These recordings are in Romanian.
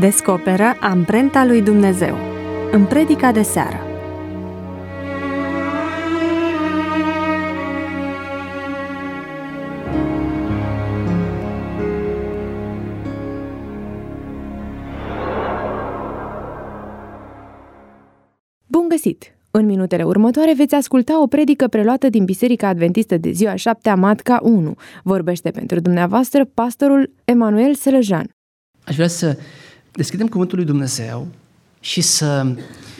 Descoperă amprenta lui Dumnezeu în predica de seară. Bun găsit! În minutele următoare veți asculta o predică preluată din Biserica Adventistă de ziua 7-a Matca 1. Vorbește pentru dumneavoastră pastorul Emanuel Selejan. Aș vrea să deschidem Cuvântul lui Dumnezeu și să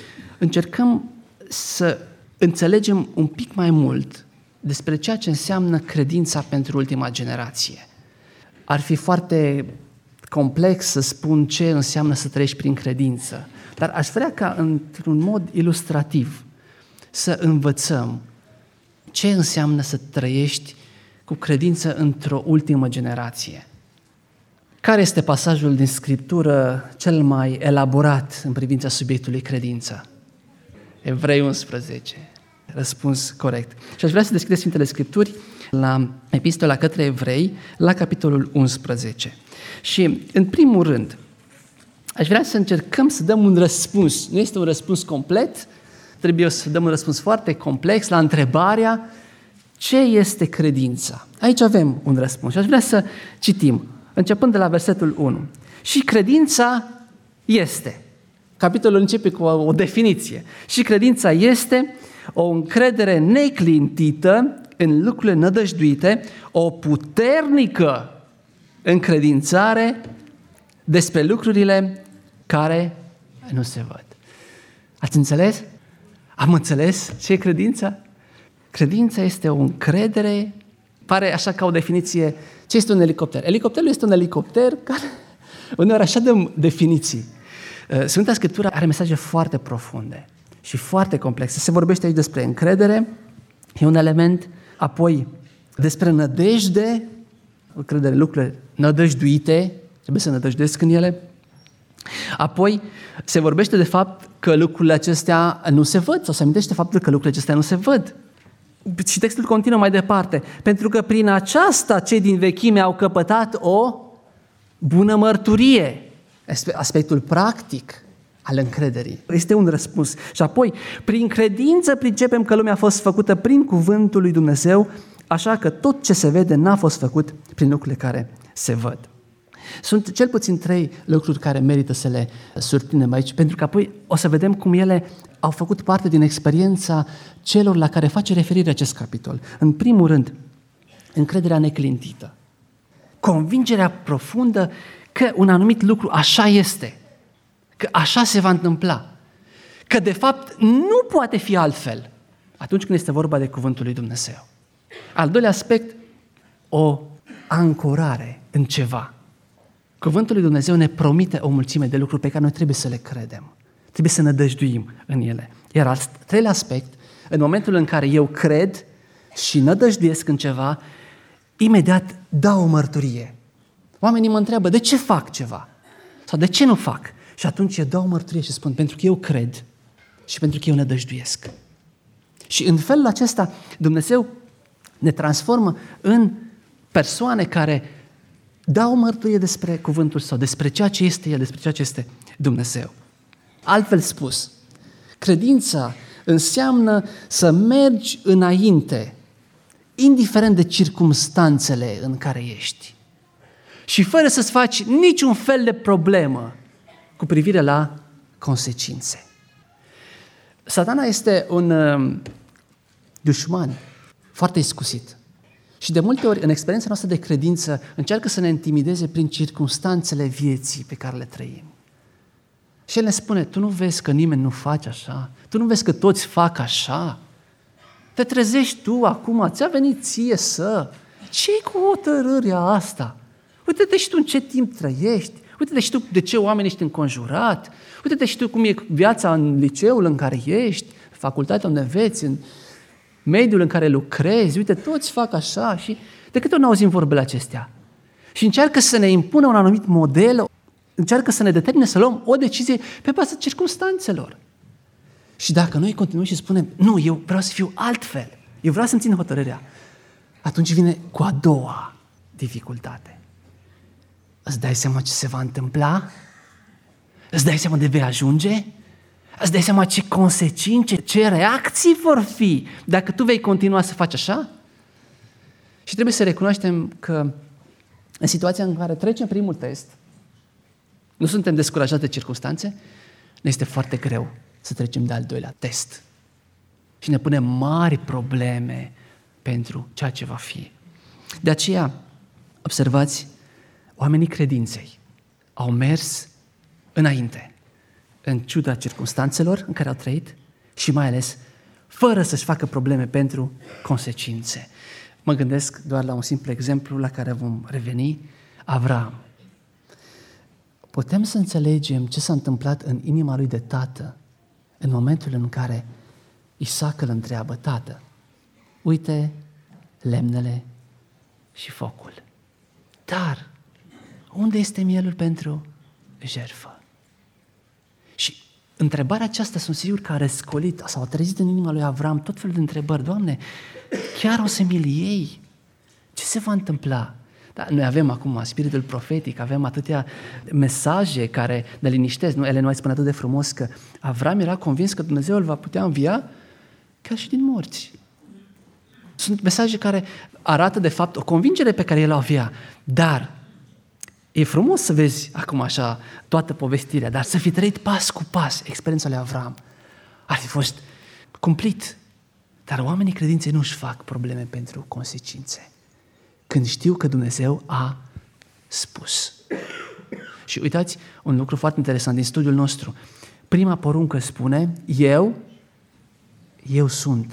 încercăm să înțelegem un pic mai mult despre ceea ce înseamnă credința pentru ultima generație. Ar fi foarte complex să spun ce înseamnă să trăiești prin credință, dar aș vrea ca într-un mod ilustrativ să învățăm ce înseamnă să trăiești cu credință într-o ultimă generație. Care este pasajul din Scriptură cel mai elaborat în privința subiectului credință? Evrei 11. Răspuns corect. Și aș vrea să deschideți Sfintele Scripturi la Epistola către Evrei, la capitolul 11. Și, în primul rând, aș vrea să încercăm să dăm un răspuns. Nu este un răspuns complet, trebuie să dăm un răspuns foarte complex la întrebarea ce este credința. Aici avem un răspuns și aș vrea să citim, începând de la versetul 1. Și credința este. Capitolul începe cu o definiție. Și credința este o încredere neclintită în lucrurile nădăjduite, o puternică încredințare despre lucrurile care nu se văd. Ați înțeles? Am înțeles ce e credința? Credința este o încredere, pare așa ca o definiție. Ce este un elicopter? Elicopterul este un elicopter care uneori așa dăm definiții. Sfânta Scriptură are mesaje foarte profunde și foarte complexe. Se vorbește aici despre încredere, e un element, apoi despre nădejde, încredere, lucrurile nădăjduite, trebuie să nădăjduiesc în ele. Apoi se vorbește de fapt că lucrurile acestea nu se văd, sau se amintește faptul că lucrurile acestea nu se văd. Și textul continuă mai departe. Pentru că prin aceasta cei din vechime au căpătat o bună mărturie. Aspectul practic al încrederii. Este un răspuns. Și apoi, prin credință pricepem că lumea a fost făcută prin cuvântul lui Dumnezeu, așa că tot ce se vede n-a fost făcut prin lucrurile care se văd. Sunt cel puțin 3 lucruri care merită să le surprindem aici, pentru că apoi o să vedem cum ele au făcut parte din experiența celor la care face referire acest capitol. În primul rând, încrederea neclintită. Convingerea profundă că un anumit lucru așa este, că așa se va întâmpla, că de fapt nu poate fi altfel atunci când este vorba de cuvântul lui Dumnezeu. Al doilea aspect, o ancorare în ceva. Cuvântul lui Dumnezeu ne promite o mulțime de lucruri pe care noi trebuie să le credem. Trebuie să nădăjduim în ele. Iar al treilea aspect, în momentul în care eu cred și nădăjduiesc în ceva, imediat dau o mărturie. Oamenii mă întreabă, de ce fac ceva? Sau de ce nu fac? Și atunci eu dau o mărturie și spun, pentru că eu cred și pentru că eu nădăjduiesc. Și în felul acesta Dumnezeu ne transformă în persoane care dau o mărturie despre cuvântul Său, despre ceea ce este El, despre ceea ce este Dumnezeu. Altfel spus, credința înseamnă să mergi înainte, indiferent de circumstanțele în care ești. Și fără să-ți faci niciun fel de problemă cu privire la consecințe. Satana este un dușman foarte iscusit. Și de multe ori, în experiența noastră de credință, încearcă să ne intimideze prin circumstanțele vieții pe care le trăim. Și el ne spune, tu nu vezi că nimeni nu face așa? Tu nu vezi că toți fac așa? Te trezești tu acum, ți-a venit ție să... Ce-i cu hotărârea asta? Uite-te și tu în ce timp trăiești, uite-te și tu de ce oameni ești înconjurat, uite-te și tu cum e viața în liceul în care ești, facultatea unde înveți, în mediul în care lucrezi, uite, toți fac așa. Și de câte ori nu auzim vorbele acestea? Și încearcă să ne impună un anumit model, încearcă să ne determine să luăm o decizie pe baza circumstanțelor. Și dacă noi continuăm și spunem, nu, eu vreau să fiu altfel, eu vreau să-mi țin hotărârea, atunci vine cu a doua dificultate. Îți dai seama ce se va întâmpla? Îți dai seama de vei ajunge? Îți dai seama ce consecințe, ce reacții vor fi dacă tu vei continua să faci așa? Și trebuie să recunoaștem că în situația în care trecem primul test, nu suntem descurajați de circunstanțe, ne este foarte greu să trecem de al doilea test. Și ne punem mari probleme pentru ceea ce va fi. De aceea, observați, oamenii credinței au mers înainte, în ciuda circunstanțelor în care au trăit și mai ales fără să-și facă probleme pentru consecințe. Mă gândesc doar la un simplu exemplu la care vom reveni, Avram. Putem să înțelegem ce s-a întâmplat în inima lui de tată în momentul în care Isaac îl întreabă: tată, uite lemnele și focul, dar unde este mielul pentru jertfă? Și întrebarea aceasta sunt sigur că a răscolit sau a trezit în inima lui Avram tot felul de întrebări. Doamne, chiar o să mi-l iei? Ce se va întâmpla? Da, noi avem acum spiritul profetic, avem atâtea mesaje care ne liniștesc. Nu? Ellen White spune atât de frumos că Avram era convins că Dumnezeu îl va putea învia chiar și din morți. Sunt mesaje care arată de fapt o convingere pe care el o avea. Dar e frumos să vezi acum așa toată povestirea, dar să fi trăit pas cu pas experiența lui Avram ar fi fost cumplit. Dar oamenii credinței nu își fac probleme pentru consecințe când știu că Dumnezeu a spus. Și uitați un lucru foarte interesant din studiul nostru. Prima poruncă spune: Eu sunt.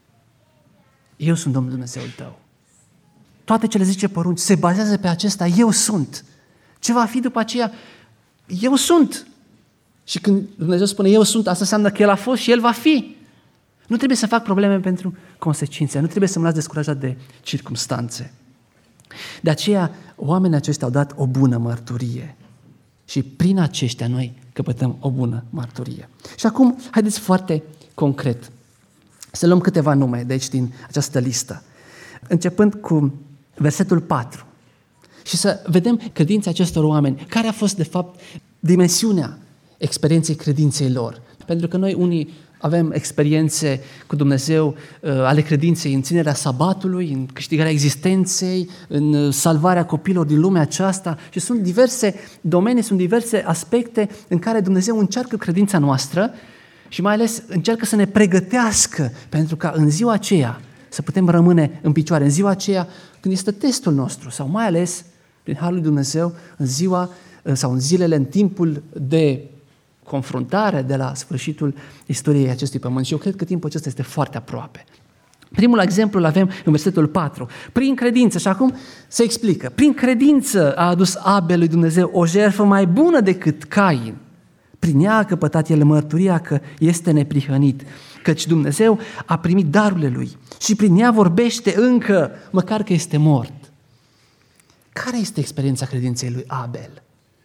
Eu sunt Domnul Dumnezeul tău. Toate cele 10 porunci se bazează pe acesta: eu sunt. Ce va fi după aceea? Eu sunt. Și când Dumnezeu spune eu sunt, asta înseamnă că El a fost și El va fi. Nu trebuie să fac probleme pentru consecințe, nu trebuie să mă las descurajat de circumstanțe. De aceea, oamenii aceștia au dat o bună mărturie. Și prin aceștia noi căpătăm o bună mărturie. Și acum, haideți foarte concret să luăm câteva nume de aici din această listă. Începând cu versetul 4. Și să vedem credința acestor oameni. Care a fost, de fapt, dimensiunea experienței credinței lor? Pentru că noi unii avem experiențe cu Dumnezeu ale credinței în ținerea sabatului, în câștigarea existenței, în salvarea copiilor din lumea aceasta și sunt diverse domenii, sunt diverse aspecte în care Dumnezeu încearcă credința noastră și mai ales încearcă să ne pregătească pentru ca în ziua aceea să putem rămâne în picioare, în ziua aceea când este testul nostru sau mai ales prin Harul lui Dumnezeu în ziua sau în zilele, în timpul de confruntare de la sfârșitul istoriei acestui pământ. Și eu cred că timpul acesta este foarte aproape. Primul exemplu îl avem în versetul 4. Prin credință, și acum se explică, prin credință a adus Abel lui Dumnezeu o jertfă mai bună decât Cain. Prin ea a căpătat el mărturia că este neprihănit, căci Dumnezeu a primit darurile lui și prin ea vorbește încă, măcar că este mort. Care este experiența credinței lui Abel?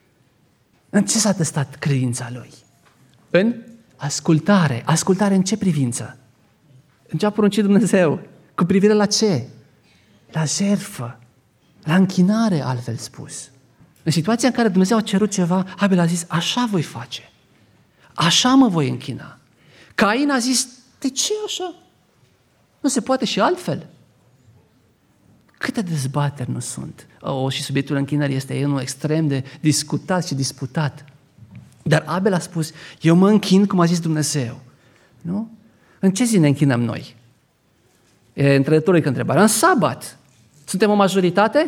În ce s-a testat credința lui? În ascultare. Ascultare în ce privință? În ce a poruncit Dumnezeu? Cu privire la ce? La jertfă, la închinare, altfel spus. În situația în care Dumnezeu a cerut ceva, Abel a zis: așa voi face. Așa mă voi închina. Cain a zis: de ce așa? Nu se poate și altfel. Câte dezbateri nu sunt? Și subiectul închinării este unul extrem de discutat și disputat. Dar Abel a spus: eu mă închin cum a zis Dumnezeu. Nu? În ce zi ne închinăm noi? E retorică întrebarea. În sabat. Suntem o majoritate?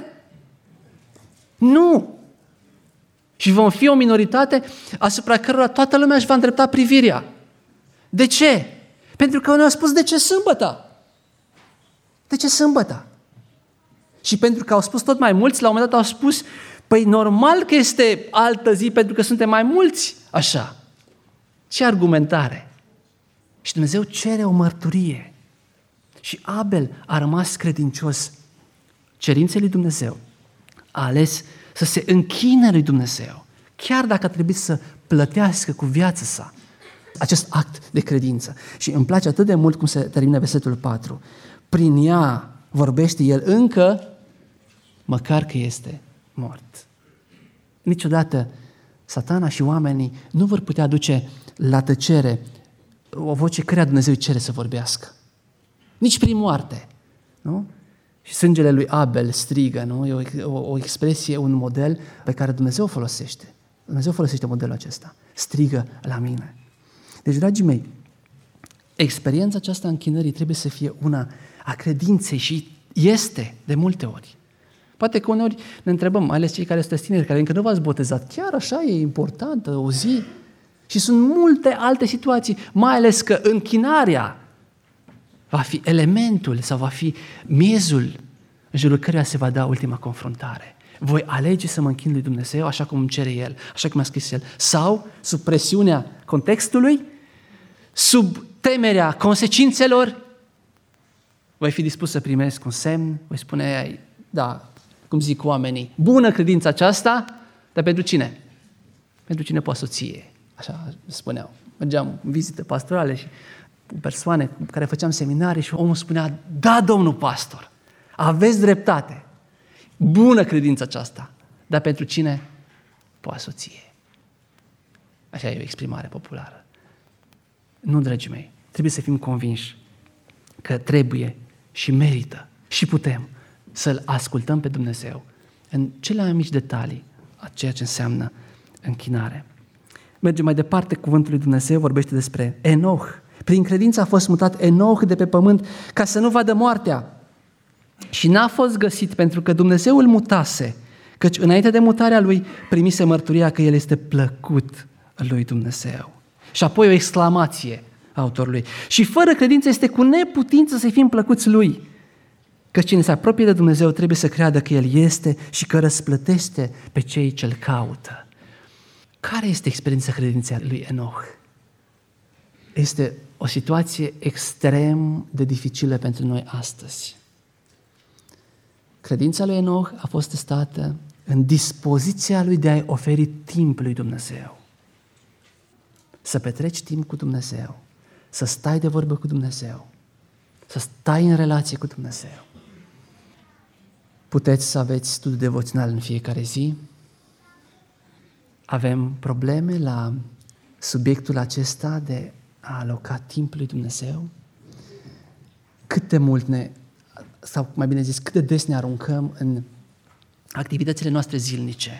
Nu! Și vom fi o minoritate asupra cărora toată lumea își va îndrepta privirea. De ce? Pentru că ne-au spus: de ce sâmbătă? De ce sâmbătă? Și pentru că au spus tot mai mulți, la un moment dat au spus: păi normal că este altă zi pentru că suntem mai mulți așa. Ce argumentare? Și Dumnezeu cere o mărturie. Și Abel a rămas credincios cerinței lui Dumnezeu. A ales să se închine lui Dumnezeu, chiar dacă a trebuit să plătească cu viața sa acest act de credință. Și îmi place atât de mult cum se termină versetul 4. Prin ea vorbește el încă, măcar că este mort. Niciodată Satana și oamenii nu vor putea aduce la tăcere o voce căreia Dumnezeu îi cere să vorbească. Nici prin moarte. Nu? Și sângele lui Abel strigă, nu? E o expresie, un model pe care Dumnezeu folosește. Dumnezeu folosește modelul acesta. Strigă la mine. Deci, dragii mei, experiența aceasta închinării trebuie să fie una a credinței și este de multe ori. Poate că uneori ne întrebăm, mai ales cei care sunteți tineri, care încă nu v-ați botezat, chiar așa e importantă o zi? Și sunt multe alte situații, mai ales că închinarea va fi elementul sau va fi miezul în jurul căruia se va da ultima confruntare. Voi alege să mă închin lui Dumnezeu așa cum îmi cere El, așa cum a scris El, sau sub presiunea contextului, sub temerea consecințelor, voi fi dispus să primesc un semn, voi spune, da, cum zic oamenii, bună credința aceasta, dar pentru cine? Pentru cine poate soție, așa spuneau. Mergeam în vizite pastorale și persoane cu care făceam seminarii și omul spunea, da, domnul pastor, aveți dreptate, bună credința aceasta, dar pentru cine poate soție? Așa e o exprimare populară. Nu, dragii mei, trebuie să fim convinși că trebuie și merită și putem să-L ascultăm pe Dumnezeu în cele mai mici detalii a ceea ce înseamnă închinare. Mergem mai departe, cuvântul lui Dumnezeu vorbește despre Enoch. Prin credință a fost mutat Enoch de pe pământ ca să nu vadă moartea. Și n-a fost găsit pentru că Dumnezeu îl mutase, căci înainte de mutarea lui primise mărturia că el este plăcut lui Dumnezeu. Și apoi o exclamație a autorului. Și fără credință este cu neputință să fim plăcuți lui. Că cine se apropie de Dumnezeu trebuie să creadă că El este și că răsplătește pe cei ce-L caută. Care este experiența credinței lui Enoch? Este o situație extrem de dificilă pentru noi astăzi. Credința lui Enoch a fost testată în dispoziția lui de a-i oferi timp lui Dumnezeu. Să petreci timp cu Dumnezeu, să stai de vorbă cu Dumnezeu, să stai în relație cu Dumnezeu. Puteți să aveți studiu devoțional în fiecare zi. Avem probleme la subiectul acesta de a aloca timp lui Dumnezeu. Cât de mult sau mai bine zis, cât de des ne aruncăm în activitățile noastre zilnice,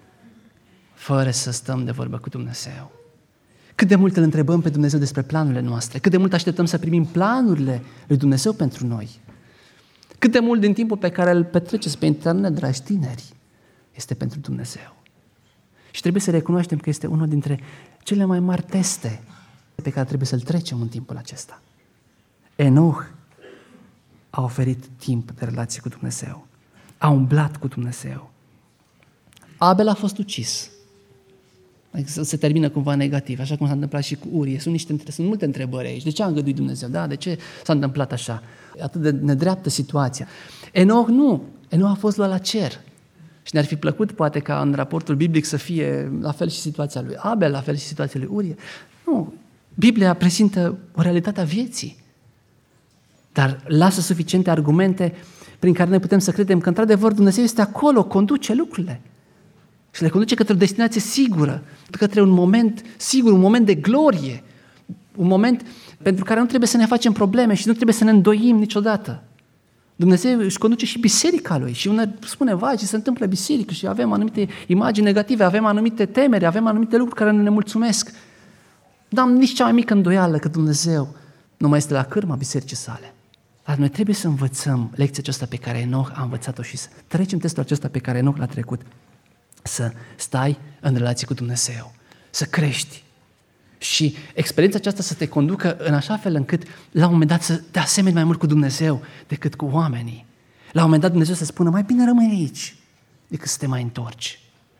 fără să stăm de vorbă cu Dumnezeu. Cât de mult îl întrebăm pe Dumnezeu despre planurile noastre, cât de mult așteptăm să primim planurile lui Dumnezeu pentru noi. Cât de mult din timpul pe care îl petreceți pe internet, dragi tineri, este pentru Dumnezeu. Și trebuie să recunoaștem că este unul dintre cele mai mari teste pe care trebuie să-l trecem în timpul acesta. Enoch a oferit timp de relație cu Dumnezeu. A umblat cu Dumnezeu. Abel a fost ucis. Se termină cumva negativ, așa cum s-a întâmplat și cu Urie. Sunt multe întrebări aici. De ce a îngăduit Dumnezeu? Da, de ce s-a întâmplat așa? Atât de nedreaptă situația. Enoch nu. Enoch a fost luat la cer. Și ne-ar fi plăcut poate ca în raportul biblic să fie la fel și situația lui Abel, la fel și situația lui Urie. Nu. Biblia prezintă o realitate a vieții. Dar lasă suficiente argumente prin care noi putem să credem că într-adevăr Dumnezeu este acolo, conduce lucrurile. Și le conduce către o destinație sigură, către un moment sigur, un moment de glorie, un moment pentru care nu trebuie să ne facem probleme și nu trebuie să ne îndoim niciodată. Dumnezeu își conduce și biserica lui și unul spune, vai, ce se întâmplă biserică și avem anumite imagini negative, avem anumite temeri, avem anumite lucruri care ne mulțumesc. Dar am nici cea mai mică îndoială că Dumnezeu nu mai este la cârma bisericii sale. Dar noi trebuie să învățăm lecția aceasta pe care Enoch a învățat-o și să trecem testul acesta pe care Enoch l-a trecut. Să stai în relație cu Dumnezeu, să crești. Și experiența aceasta să te conducă în așa fel încât la un moment dat să te asemeni mai mult cu Dumnezeu decât cu oamenii. La un moment dat Dumnezeu să spună, mai bine rămâi aici decât să te mai întorci.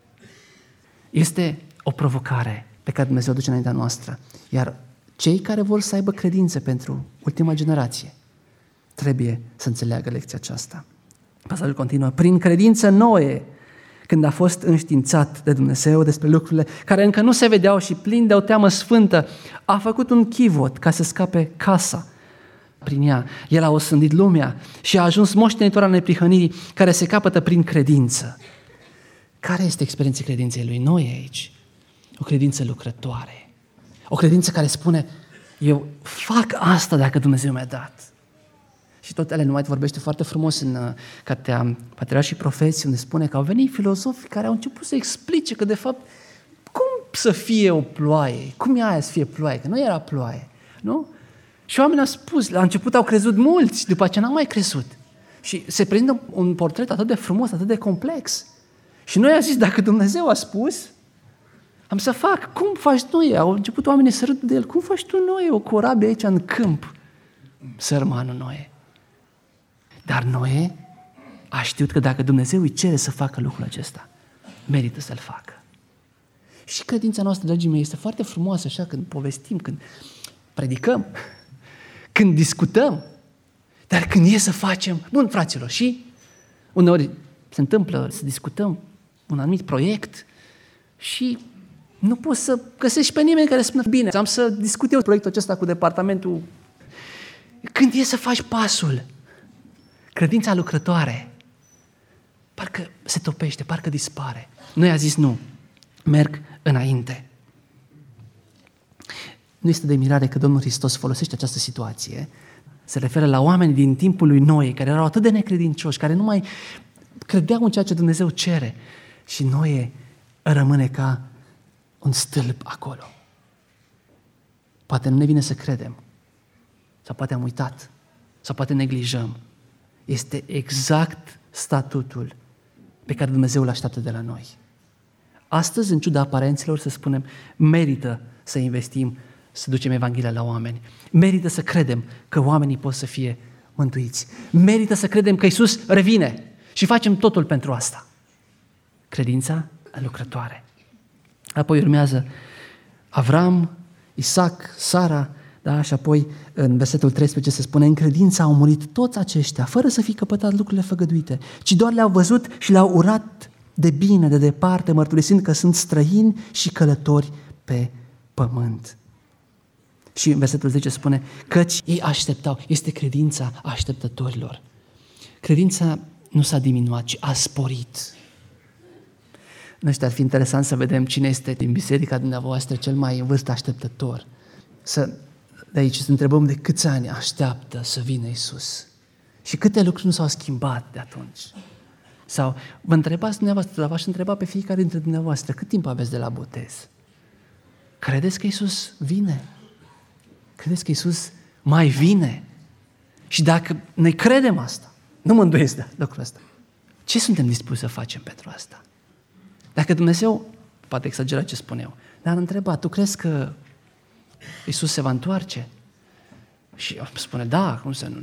Este o provocare pe care Dumnezeu o duce înaintea noastră. Iar cei care vor să aibă credință pentru ultima generație trebuie să înțeleagă lecția aceasta. Pasajul continuă. Prin credință Noe, când a fost înștiințat de Dumnezeu despre lucrurile care încă nu se vedeau și plin de o teamă sfântă, a făcut un chivot ca să scape casa prin ea. El a osândit lumea și a ajuns moștenitor al neprihănirii care se capătă prin credință. Care este experiența credinței lui Noe aici? O credință lucrătoare. O credință care spune, eu fac asta dacă Dumnezeu mi-a dat. Și tot Ellen White vorbește foarte frumos în cartea Patriarhi și Profeții, unde spune că au venit filozofi care au început să explice că de fapt cum să fie o ploaie, cum e aia să fie ploaie, că nu era ploaie, nu? Și oamenii au spus, la început au crezut mulți, după aceea n-au mai crezut. Și se prezintă un portret atât de frumos, atât de complex. Și noi am zis, dacă Dumnezeu a spus, am să fac. Cum faci Noe? Au început oamenii să râd de el. Cum faci tu, Noe, o corabie aici în câmp? Sărmanul Noe. Dar Noe a știut că dacă Dumnezeu îi cere să facă lucrul acesta, merită să-l facă. Și credința noastră, dragii mei, este foarte frumoasă așa când povestim, când predicăm, când discutăm, dar când e să facem, bun, fraților, și uneori se întâmplă să discutăm un anumit proiect și nu poți să găsești pe nimeni care spune, bine, am să discut eu proiectul acesta cu departamentul. Când e să faci pasul, credința lucrătoare, parcă se topește, parcă dispare. Noi a zis nu, merg înainte. Nu este de mirare că Domnul Hristos folosește această situație, se referă la oameni din timpul lui Noe, care erau atât de necredincioși, care nu mai credeau în ceea ce Dumnezeu cere. Și Noe rămâne ca un stâlp acolo. Poate nu ne vine să credem, sau poate am uitat, sau poate neglijăm. Este exact statutul pe care Dumnezeu îl așteaptă de la noi. Astăzi, în ciuda aparențelor, să spunem, merită să investim, să ducem Evanghelia la oameni. Merită să credem că oamenii pot să fie mântuiți. Merită să credem că Iisus revine și facem totul pentru asta. Credința lucrătoare. Apoi urmează Avram, Isaac, Sara, da? Și apoi în versetul 13 se spune, în credință au murit toți aceștia, fără să fi căpătat lucrurile făgăduite, ci doar le-au văzut și le-au urat de bine, de departe, mărturisind că sunt străini și călători pe pământ. Și în versetul 10 spune, căci ei așteptau, este credința așteptătorilor. Credința nu s-a diminuat, ci a sporit. Nu știu, ar fi interesant să vedem cine este din biserica dumneavoastră cel mai în vârstă așteptător. De aici să întrebăm de câți ani așteaptă să vină Iisus. Și câte lucruri nu s-au schimbat de atunci. Sau vă întrebați dumneavoastră, dar v-aș întreba pe fiecare dintre dumneavoastră, cât timp aveți de la botez? Credeți că Iisus vine? Credeți că Iisus mai vine? Și dacă noi credem asta, nu mă îndoiesc de lucrul ăsta, ce suntem dispuși să facem pentru asta? Dacă Dumnezeu, poate exagera ce spun eu, dar întreba, tu crezi că Iisus se va întoarce? Și spune, da,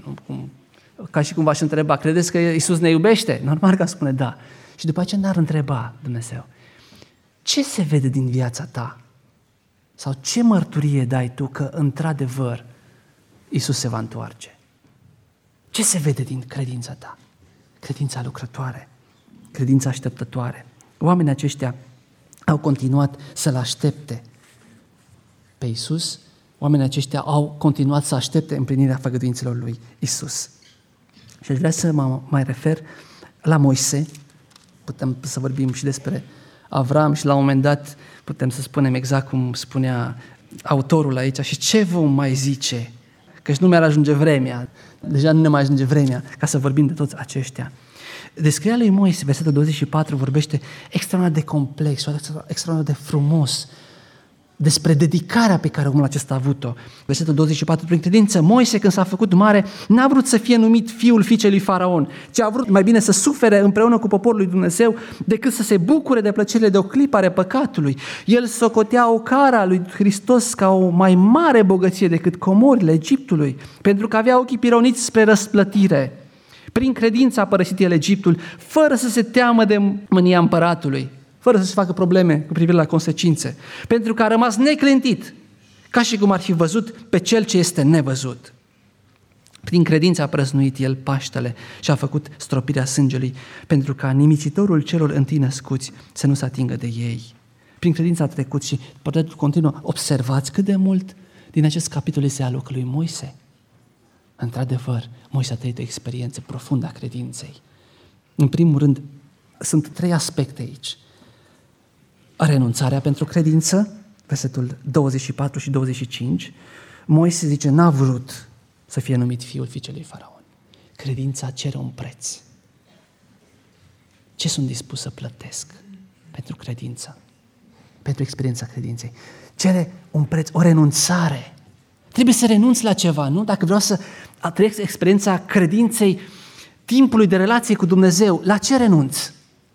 ca și cum v-aș întreba, credeți că Iisus ne iubește? Normal că spune da. Și după aceea ne-ar întreba Dumnezeu, ce se vede din viața ta? Sau ce mărturie dai tu că într-adevăr Iisus se va întoarce? Ce se vede din credința ta? Credința lucrătoare, credința așteptătoare. Oamenii aceștia au continuat să-L aștepte pe Iisus, oamenii aceștia au continuat să aștepte împlinirea făgăduințelor lui Iisus. Și aș vrea să mă mai refer la Moise, putem să vorbim și despre Avram și la un moment dat putem să spunem exact cum spunea autorul aici și ce vom mai zice, căci nu mi-ar ajunge vremea, deja nu ne mai ajunge vremea ca să vorbim de toți aceștia. Descrierea lui Moise, versetul 24, vorbește extraordinar de complex, extraordinar de frumos despre dedicarea pe care omul acesta a avut-o. Versetul 24, prin credință, Moise, când s-a făcut mare, n-a vrut să fie numit fiul fiicei lui Faraon, ci a vrut mai bine să sufere împreună cu poporul lui Dumnezeu decât să se bucure de plăcerile de o clipă ale păcatului. El socotea ocara lui Hristos ca o mai mare bogăție decât comorile Egiptului, pentru că avea ochii pironiți spre răsplătire. Prin credință a părăsit el Egiptul, fără să se teamă de mânia împăratului, fără să se facă probleme cu privire la consecințe, pentru că a rămas neclintit, ca și cum ar fi văzut pe cel ce este nevăzut. Prin credință a prăznuit el Paștele și a făcut stropirea sângelui, pentru ca nimicitorul celor întâi născuți să nu se atingă de ei. Prin credință a trecut și portretul continuă. Observați cât de mult din acest capitol este al lui Moise. Într-adevăr, Moise a trăit o experiență profundă a credinței. În primul rând, sunt 3 aspecte aici. renunțarea pentru credință, versetul 24 și 25, Moise zice, n-a vrut să fie numit fiul fiicei lui Faraon. Credința cere un preț. Ce sunt dispus să plătesc pentru credință? Pentru experiența credinței. Cere un preț, o renunțare. Trebuie să renunț la ceva, nu? Dacă vreau să trăiesc experiența credinței, timpului de relație cu Dumnezeu, la ce renunț?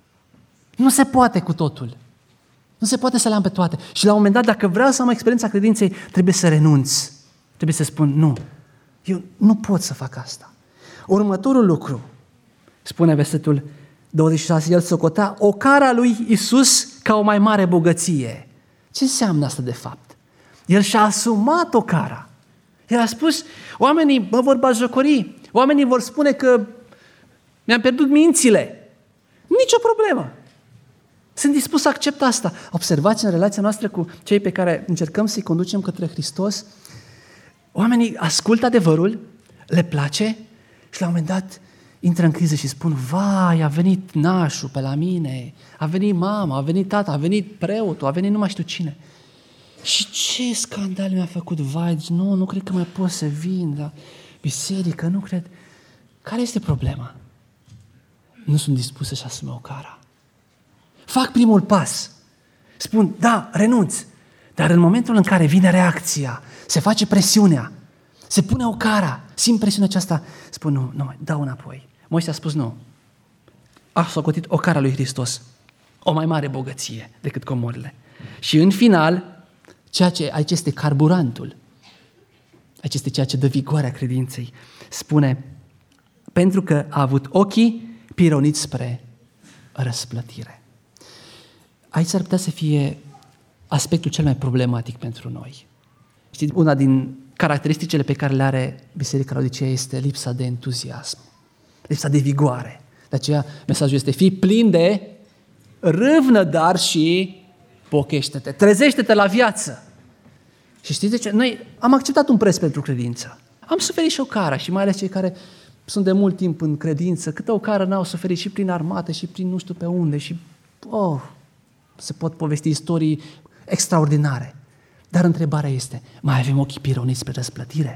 Nu se poate cu totul. Nu se poate să le am pe toate. Și la un moment dat, dacă vreau să am experiența credinței, trebuie să renunț. Trebuie să spun, nu, eu nu pot să fac asta. Următorul lucru, spune versetul 26, el socotea ocara lui Iisus ca o mai mare bogăție. Ce înseamnă asta de fapt? El și-a asumat ocara. El a spus, oamenii mă vor batjocori, oamenii vor spune că mi-am pierdut mințile. Nicio problemă. Sunt dispus să accept asta. Observați în relația noastră cu cei pe care încercăm să-i conducem către Hristos, oamenii ascultă adevărul, le place și la un moment dat intră în criză și spun, vai, a venit nașul pe la mine, a venit mama, a venit tata, a venit preotul, a venit nu mai știu cine. Și ce scandal mi-a făcut, vai, nu cred că mai pot să vin la biserică, nu cred. Care este problema? Nu sunt dispus să-și asume ocara. Fac primul pas. Spun, da, renunț. Dar în momentul în care vine reacția, se face presiunea, se pune ocara, simt presiunea aceasta, spun, nu, dau înapoi. Moise a spus nu. A socotit ocara lui Hristos. O mai mare bogăție decât comorile. Și în final, aici este carburantul. Aici este ceea ce dă vigoarea credinței. Spune, pentru că a avut ochii pironiți spre răsplătire. Aici ar putea să fie aspectul cel mai problematic pentru noi. Știți, una din caracteristicile pe care le are Biserica Laodicea este lipsa de entuziasm, lipsa de vigoare. De aceea mesajul este, fii plin de râvnă, dar și pochește-te, trezește-te la viață. Și știți de ce? Noi am acceptat un preț pentru credință. Am suferit și o cară, și mai ales cei care sunt de mult timp în credință, câtă o cară n-au suferit și prin armată și prin nu știu pe unde și se pot povesti istorii extraordinare. Dar întrebarea este, mai avem ochii pironiți spre răsplătire?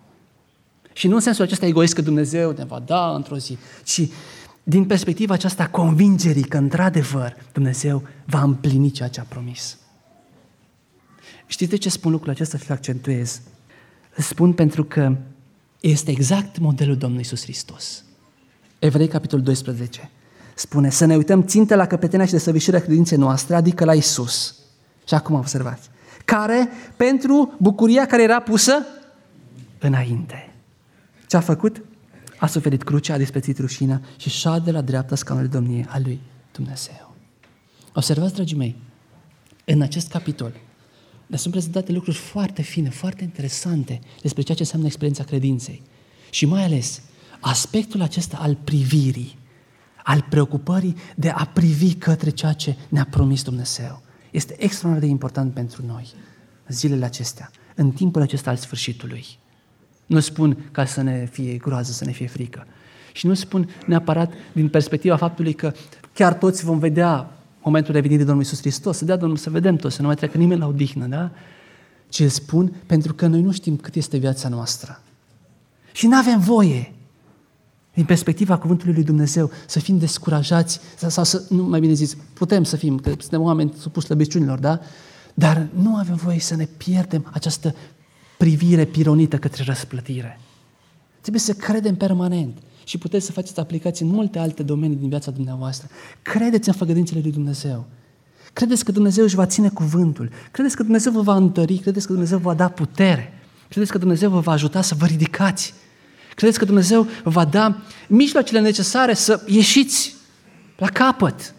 Și nu în sensul acesta egoist că Dumnezeu ne va da într-o zi, ci din perspectiva aceasta convingerii că într-adevăr Dumnezeu va împlini ceea ce a promis. Știți de ce spun lucrul acesta și îl accentuez? Îl spun pentru că este exact modelul Domnului Iisus Hristos. Evrei, capitolul 12, spune să ne uităm țintă la căpetenia și desăvârșirea credinței noastre, adică la Iisus. Și acum observați, care pentru bucuria care era pusă înainte. Ce a făcut? A suferit crucea, a disprețuit rușinea și șade la dreapta scaunului domniei a lui Dumnezeu. Observați, dragii mei, în acest capitol ne sunt prezentate lucruri foarte fine, foarte interesante despre ceea ce înseamnă experiența credinței. Și mai ales aspectul acesta al privirii, al preocupării de a privi către ceea ce ne-a promis Dumnezeu. Este extraordinar de important pentru noi zilele acestea, în timpul acesta al sfârșitului. Nu spun ca să ne fie groază, să ne fie frică. Și nu spun neapărat din perspectiva faptului că chiar toți vom vedea momentul revenirii Domnului Iisus Hristos, să dea Domnul să vedem toți, să nu mai treacă nimeni la odihnă, da? Ce îl spun pentru că noi nu știm cât este viața noastră. Și nu avem voie, din perspectiva cuvântului lui Dumnezeu, să fim descurajați, sau să, nu mai bine zis, putem să fim, că suntem oameni supuși slăbiciunilor, da? Dar nu avem voie să ne pierdem această privire pironită către răsplătire. Trebuie să credem permanent și puteți să faceți aplicații în multe alte domenii din viața dumneavoastră. Credeți în făgăduințele lui Dumnezeu. Credeți că Dumnezeu își va ține cuvântul. Credeți că Dumnezeu vă va întări. Credeți că Dumnezeu vă va da putere. Credeți că Dumnezeu vă va ajuta să vă ridicați. Credeți că Dumnezeu vă va da mijloacele necesare să ieșiți la capăt.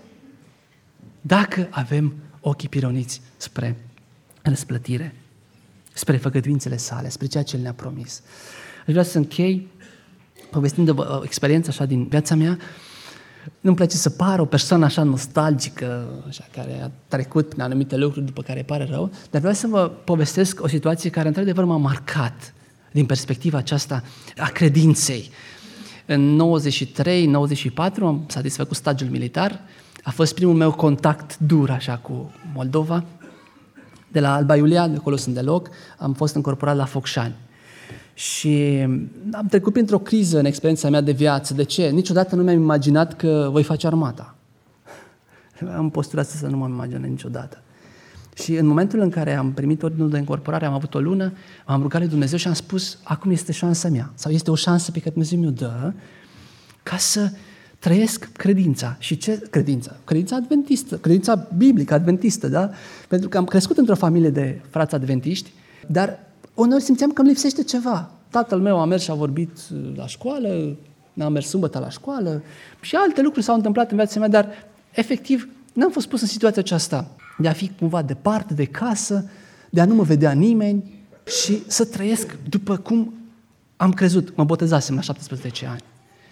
Dacă avem ochii pironiți spre răsplătire, spre făgăduințele sale, spre ceea ce El ne-a promis. Aș vrea să închei povestind de o experiență așa din viața mea. Nu-mi place să par o persoană așa nostalgică, așa, care a trecut prin anumite lucruri după care pare rău, dar vreau să vă povestesc o situație care într-adevăr m-a marcat din perspectiva aceasta a credinței. În 93-94 am satisfăcut stagiul militar. A fost primul meu contact dur așa cu Moldova. De la Alba Iulia, de acolo sunt deloc, am fost încorporat la Focșani. Și am trecut printr-o criză în experiența mea de viață. De ce? Niciodată nu mi-am imaginat că voi face armata. Am posturat să nu mă imaginez niciodată. Și în momentul în care am primit ordinul de încorporare, am avut o lună, am rugat lui Dumnezeu și am spus, acum este șansa mea. Sau este o șansă pe care Dumnezeu mi-o dă ca să trăiesc credința. Și ce credința? Credința adventistă, credința biblică adventistă, da? Pentru că am crescut într-o familie de frați adventiști, dar uneori simțeam că îmi lipsește ceva. Tatăl meu a mers și a vorbit la școală, n-am mers sâmbătă la școală și alte lucruri s-au întâmplat în viața mea, dar efectiv n-am fost pus în situația aceasta de a fi cumva departe de casă, de a nu mă vedea nimeni și să trăiesc după cum am crezut. Mă botezasem la 17 ani.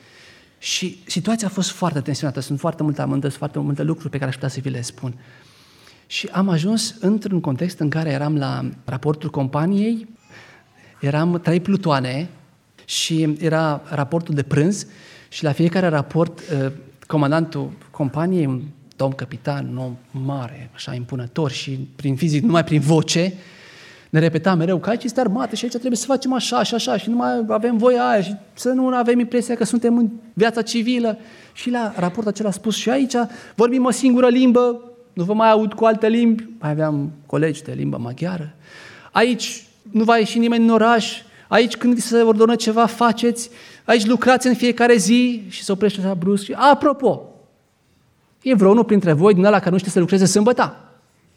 Și situația a fost foarte tensionată, sunt foarte multe amănunte, foarte multe lucruri pe care aș putea să vi le spun. Și am ajuns într-un context în care eram la raportul companiei, eram 3 plutoane și era raportul de prânz și la fiecare raport comandantul companiei, un domn capitan, un om mare, așa impunător și prin fizic, numai prin voce, ne repeta mereu că aici este armată și aici trebuie să facem așa și așa și nu mai avem voie aia și să nu avem impresia că suntem în viața civilă. Și la raport acela a spus și aici vorbim o singură limbă, nu vă mai aud cu alte limbi, mai aveam colegi de limbă maghiară. Aici nu va ieși nimeni în oraș, aici când vi se ordonă ceva faceți, aici lucrați în fiecare zi și se oprește așa brusc și apropo, e vreunul printre voi din ăla care nu știe să lucreze sâmbăta?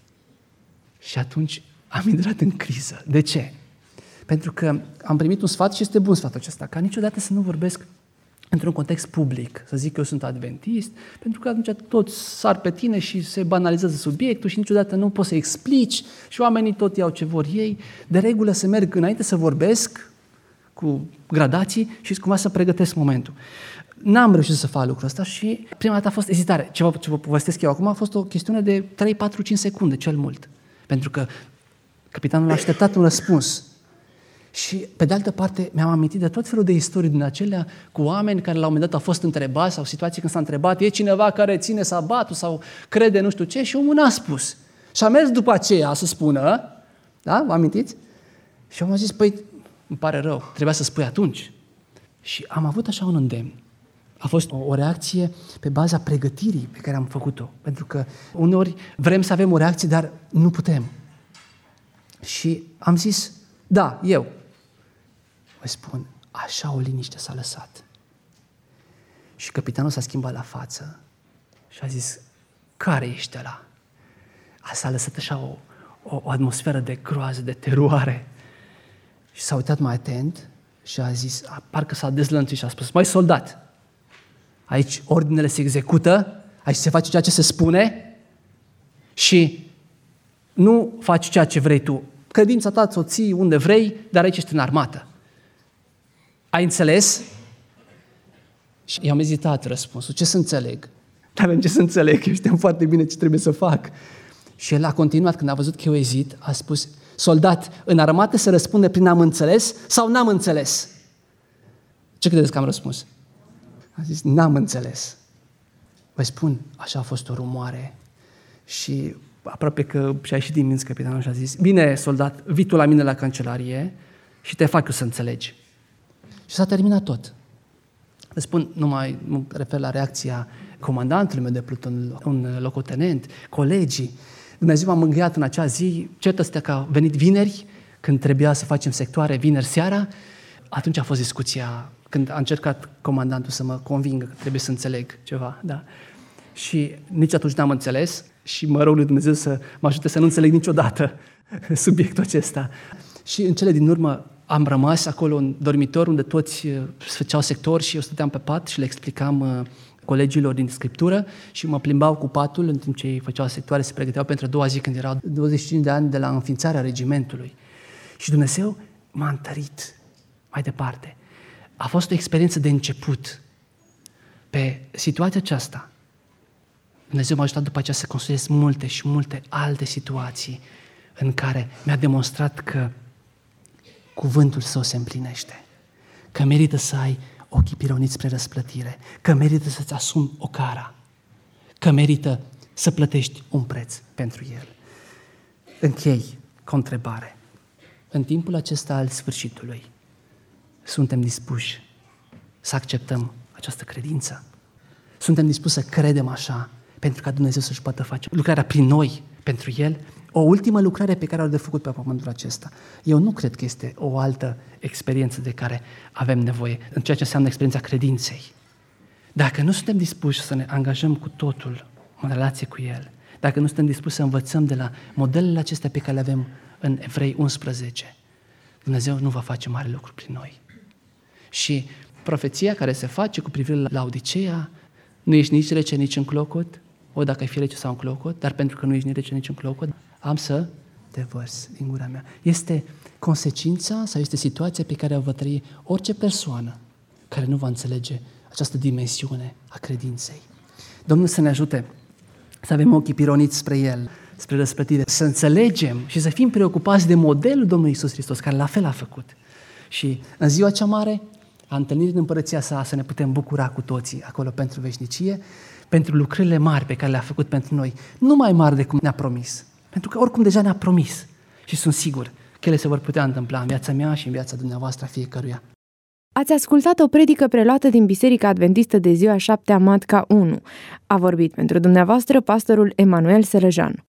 Și atunci am intrat în criză. De ce? Pentru că am primit un sfat și este bun sfatul acesta, ca niciodată să nu vorbesc într-un context public, să zic că eu sunt adventist, pentru că atunci toți sar pe tine și se banalizează subiectul și niciodată nu poți să explici și oamenii tot iau ce vor ei. De regulă să merg înainte să vorbesc cu gradații și cumva să pregătesc momentul. N-am reușit să fac lucrul ăsta și prima dată a fost ezitare. Ce vă povestesc eu acum a fost o chestiune de 3, 4, 5 secunde, cel mult. Pentru că capitanul a așteptat un răspuns. Și, pe de altă parte, mi-am amintit de tot felul de istorii din acelea cu oameni care la un moment dat au fost întrebați sau situații când s-a întrebat, e cineva care ține sabatul sau crede nu știu ce și omul n-a spus. Și a mers după aceea să spună, da, vă amintiți? Și omul a zis, păi, îmi pare rău, trebuia să spui atunci. Și am avut așa un îndemn. A fost o reacție pe baza pregătirii pe care am făcut-o. Pentru că uneori vrem să avem o reacție, dar nu putem. Și am zis, da, eu. Vă spun, așa o liniște s-a lăsat. Și capitanul s-a schimbat la față și a zis, care ești ăla? S-a lăsat așa o atmosferă de groază, de teroare. Și s-a uitat mai atent și a zis, parcă s-a dezlănțuit și a spus, măi soldat, aici ordinele se execută, aici se face ceea ce se spune și nu faci ceea ce vrei tu. Credința ta ți-o ții unde vrei, dar aici ești în armată. Ai înțeles? Și i-am ezitat răspunsul. Ce să înțeleg? Dar în ce să înțeleg? Eu știam foarte bine ce trebuie să fac. Și el a continuat, când a văzut că eu ezit, a spus, soldat, în armată se răspunde prin am înțeles sau n-am înțeles? Ce credeți că am răspuns? A zis, n-am înțeles. Vă spun, așa a fost o rumoare și aproape că și-a ieșit din minți capitanul și a zis, bine, soldat, vii tu la mine la cancelarie și te fac eu să înțelegi. Și s-a terminat tot. Vă spun, nu mă refer la reacția comandantului meu de pluton, un locotenent, colegii. Dumnezeu m-a mângâiat în acea zi, certă stea că a venit vineri, când trebuia să facem sectoare vineri seara, atunci a fost discuția, când a încercat comandantul să mă convingă că trebuie să înțeleg ceva, da. Și nici atunci n-am înțeles și mă rog lui Dumnezeu să mă ajute să nu înțeleg niciodată subiectul acesta. Și în cele din urmă am rămas acolo în dormitor unde toți făceau sector și eu stăteam pe pat și le explicam colegilor din Scriptură și mă plimbau cu patul în timp ce ei făceau sectoare, se pregăteau pentru a doua zi când erau 25 de ani de la înființarea regimentului. Și Dumnezeu m-a întărit mai departe. A fost o experiență de început. Pe situația aceasta, Dumnezeu m-a ajutat după aceea să construiesc multe și multe alte situații în care mi-a demonstrat că cuvântul său se împlinește, că merită să ai ochii pironiți spre răsplătire, că merită să-ți asumi o cara, că merită să plătești un preț pentru el. Închei cu o întrebare. În timpul acesta al sfârșitului, suntem dispuși să acceptăm această credință? Suntem dispuși să credem așa pentru ca Dumnezeu să-și poată face lucrarea prin noi pentru El? O ultimă lucrare pe care au de făcut pe pământul acesta. Eu nu cred că este o altă experiență de care avem nevoie, în ceea ce înseamnă experiența credinței. Dacă nu suntem dispuși să ne angajăm cu totul în relație cu El, dacă nu suntem dispuși să învățăm de la modelele acestea pe care le avem în Evrei 11, Dumnezeu nu va face mare lucru prin noi. Și profeția care se face cu privire la Laodiceea, nu ești nici rece, nici în clocot, o dacă ai fi rece sau în clocot, dar pentru că nu ești nici rece, nici în clocot, am să te vărs din gura mea. Este consecința sau este situația pe care o va trăi orice persoană care nu va înțelege această dimensiune a credinței. Domnul să ne ajute să avem ochii pironiți spre El, spre răsplătire, să înțelegem și să fim preocupați de modelul Domnului Iisus Hristos, care la fel a făcut. Și în ziua cea mare, a întâlnirii în împărăția sa, să ne putem bucura cu toții acolo pentru veșnicie, pentru lucrările mari pe care le-a făcut pentru noi, nu mai mari de cum ne-a promis, pentru că oricum deja ne-a promis și sunt sigur că ele se vor putea întâmpla în viața mea și în viața dumneavoastră a fiecăruia. Ați ascultat o predică preluată din Biserica Adventistă de ziua 7 a Matca 1. A vorbit pentru dumneavoastră pastorul Emanuel Sărăjan.